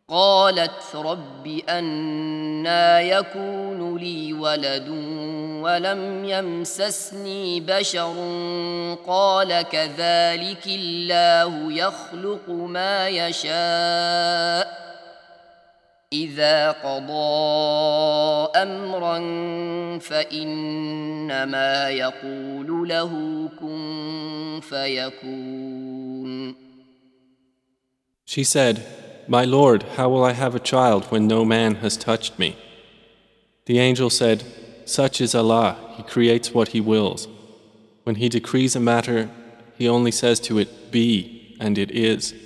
قالت رب أنى يكون لي ولد ولم يمسسني بشر قال كذلك الله يخلق ما يشاء إذا قضى أمرا فإنما يقول له كن فيكون. She said, My Lord, how will I have a child when no man has touched me? The angel said, Such is Allah, He creates what He wills. When He decrees a matter, He only says to it, Be, and it is.